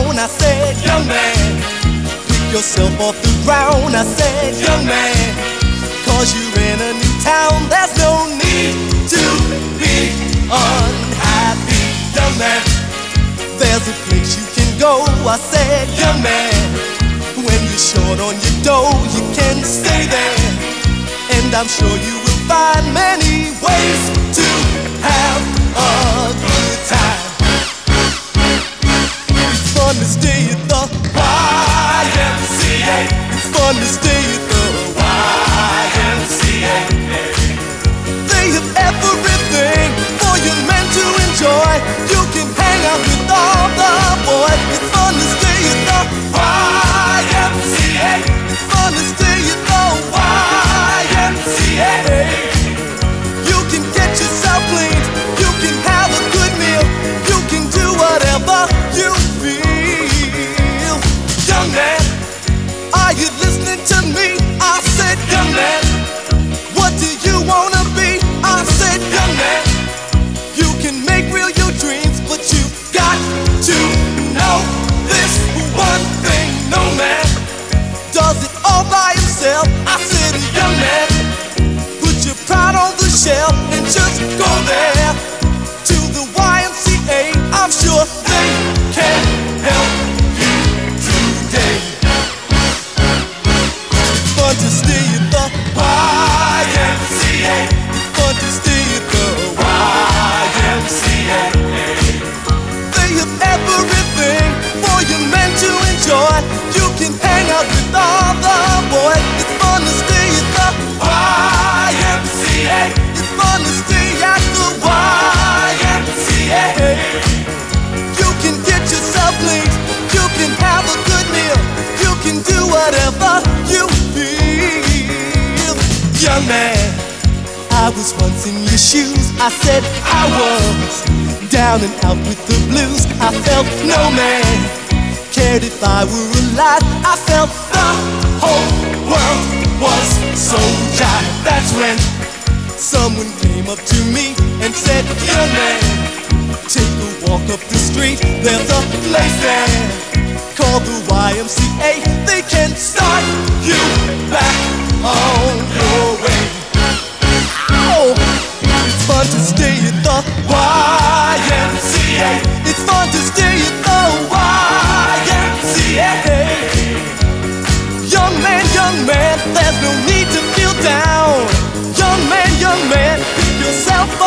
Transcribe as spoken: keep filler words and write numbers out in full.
down. I said, young man, pick yourself off the ground. I said, young man, cause you're in a new town. There's no need to be unhappy, young man. There's a place you can go. I said, young man, when you're short on your dough, you can stay there. And I'm sure you will find many ways to have a good time. It's fun to stay at the Y M C A. It's fun to stay at the Y M C A. They have everything for your men to enjoy. You can hang out with all the boys. It's fun to stay at the Y M C A. It's fun to stay at the Y M C A. You can get yourself cleaned. You can have a good meal. You can do whatever you feel. Young man, are you listening to me? I said, young man, what do you wanna be? I said, young man, you can make real your dreams, but you got to know this one thing. No man does it all by himself. I said, young man, put your pride on the shelf and just go there to the Y M C A. I'm sure they can help you today. It's fun to stay at the Y M C A. It's fun to stay at the Y M C A. They have everything for your men to enjoy. You can hang out with all the boys. It's fun to stay at the Y M C A. It's fun to stay at the Y M C A. You can get yourself clean. You can have a good meal. You can do whatever you feel. Young man, I was once in your shoes. I said I was down and out with the blues. I felt no man cared if I were alive. I felt the whole world was so jive. That's when someone came up to me and said, young man, take a walk up the street. There's a place there called the Y M C A. They can start you back on your way. Oh, it's fun to stay at the Y M C A. It's fun to stay at the Y M C A. Young man, young man, there's no need to feel down. Young man, young man, pick yourself